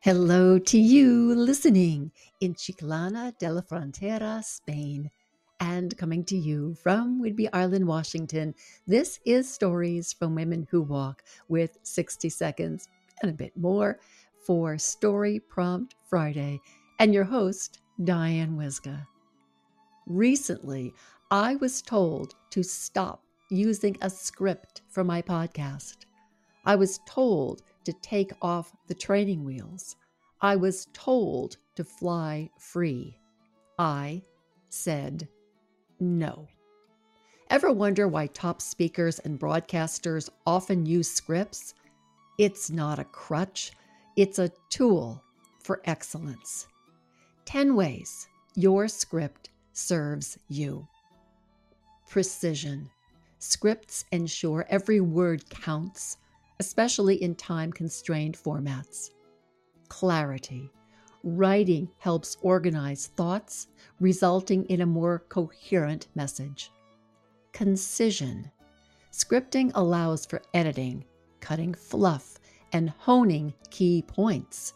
Hello to you listening in Chiclana de la Frontera, Spain, and coming to you from Whidbey Island, Washington. This is Stories from Women Who Walk with 60 seconds and a bit more for Story Prompt Friday, and your host, Diane Wisga. Recently, I was told to stop using a script for my podcast. I was told to take off the training wheels. I was told to fly free. I said no. Ever wonder why top speakers and broadcasters often use scripts? It's not a crutch, it's a tool for excellence. 10 ways your script serves you. Precision. Scripts ensure every word counts, especially in time-constrained formats. Clarity. Writing helps organize thoughts, resulting in a more coherent message. Concision. Scripting allows for editing, cutting fluff, and honing key points.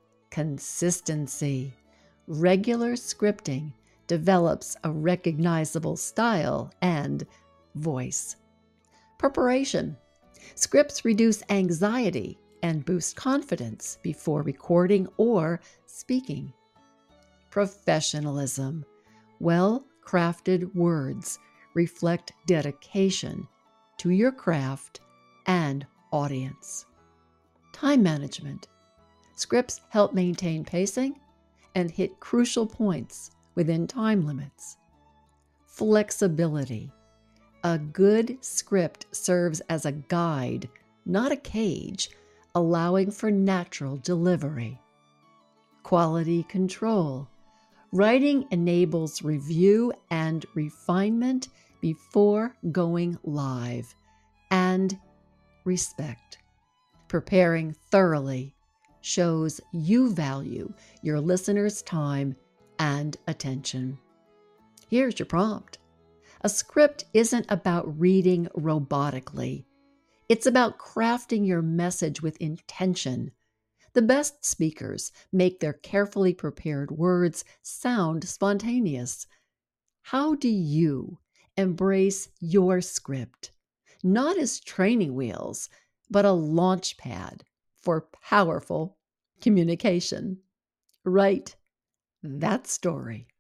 Consistency. Regular scripting develops a recognizable style and voice. Preparation. Scripts reduce anxiety and boost confidence before recording or speaking. Professionalism. Well-crafted words reflect dedication to your craft and audience. Time management. Scripts help maintain pacing and hit crucial points within time limits. Flexibility. A good script serves as a guide, not a cage, allowing for natural delivery. Quality control. Writing enables review and refinement before going live. And respect. Preparing thoroughly shows you value your listeners' time and attention. Here's your prompt. A script isn't about reading robotically. It's about crafting your message with intention. The best speakers make their carefully prepared words sound spontaneous. How do you embrace your script? Not as training wheels, but a launch pad for powerful communication. Write that story.